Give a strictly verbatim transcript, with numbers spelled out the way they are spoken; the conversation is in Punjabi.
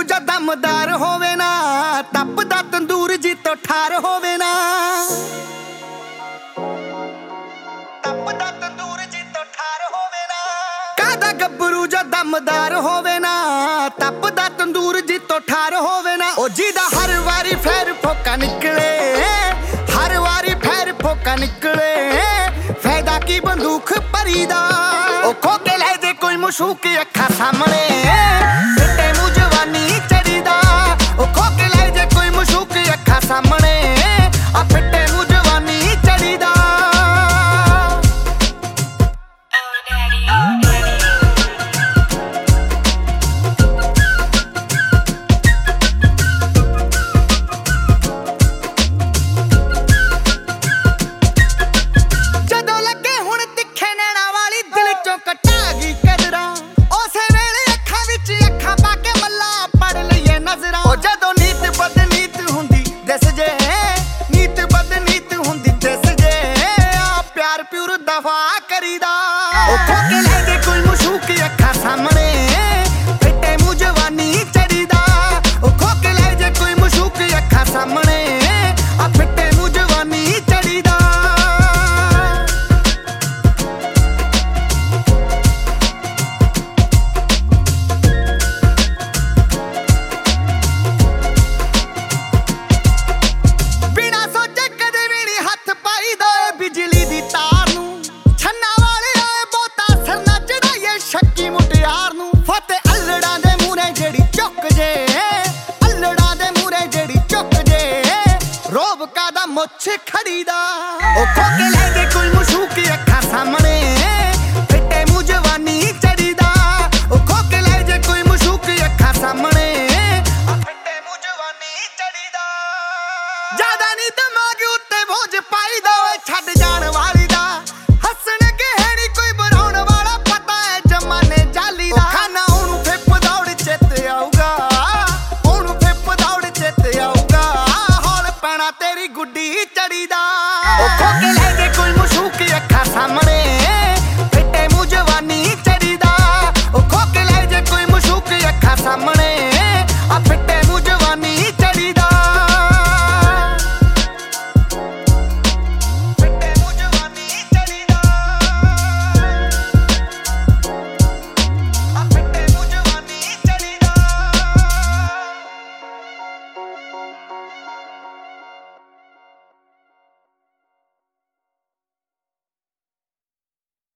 ਜਾਂ ਦਮਦਾਰ ਹੋਵੇ ਨਾ, ਤਪਦਾ ਤੰਦੂਰ ਜੀ ਤੋਂ ਠਾਰ ਹੋਵੇ ਨਾ, ਤਪਦਾ ਤੰਦੂਰ ਜੀ ਤੋਂ ਠਾਰ ਹੋਵੇ ਨਾ। ਕਾਹਦਾ ਗੱਭਰੂ ਜਾਂ ਦਮਦਾਰ ਹੋਵੇ ਨਾ, ਤਪਦਾ ਤੰਦੂਰ ਜੀ ਤੋਂ ਠਾਰ ਹੋਵੇ ਨਾ। ਉਹ ਜਿਹਦਾ ਹਰ ਵਾਰੀ ਫੇਰ ਫੋਕਾ ਨਿਕਲੇ, ਹਰ ਵਾਰੀ ਫੇਰ ਫੋਕਾ ਨਿਕਲੇ, ਫਾਇਦਾ ਕੀ ਬੰਦੂਕ ਭਰੀ ਦਾ। ਉਹ ਖੋ ਕੇ ਲੈ ਜੇ ਕੋਈ ਮਸ਼ੂਕ ਅੱਖਾਂ ਸਾਹਮਣੇ, ਫਿੱਟੇ ਮੂੰਹ ਜਵਾਨੀ ਚੜੀ ਦਾ। ਉਹ ਖੋ ਕੇ ਲੈ ਜੇ ਕੋਈ ਮਸ਼ੂਕ ਅੱਖਾਂ ਸਾਹਮਣੇ, ਆ ਫਿੱਟੇ ਮੂੰਹ ਜਵਾਨੀ ਚੜੀ ਦਾ। ਜਦੋਂ ਲੱਗੇ ਹੁਣ ਤਿੱਖੇ ਨੈਣਾ ਵਾਲੀ ਦਿਲ ਚੋਂ ਕਟਾ ਗਈ ਕਦਰਾਂ, ਉਸੇ ਵੇਲੇ ਅੱਖਾਂ ਵਿੱਚ ਅੱਖਾਂ ਪਾ ਕੇ ਮੱਲਾ ਪੜ ਲਈਏ ਨਜ਼ਰਾਂ। ਉਹ ਜਦੋਂ ਨੀਤ ਬਦਨੀਤ ਹੁੰਦੀ ਦਿਸ ਜੇ, ਨੀਤ ਬਦਨੀਤ ਹੁੰਦੀ ਦਿਸ ਜੇ, ਆ ਪਿਆਰ ਪਿਉਰ ਦਫਾ ਕਰੀਦਾ। ਉਹ ਖੋ ਕੇ ਲੈ ਜੇ ਕੋਈ ਮਸ਼ੂਕ ਅੱਖਾਂ ਸਾਹਮਣੇ, ਫਿੱਟੇ ਮੂੰਹ ਜਵਾਨੀ ਚੜੀ ਦਾ। ਉਹ ਖੋ ਕੇ ਲੈ ਜੇ ਕੋਈ ਮਸ਼ੂਕ ਅੱਖਾਂ ਸਾਹਮਣੇ, ਆ ਫਿੱਟੇ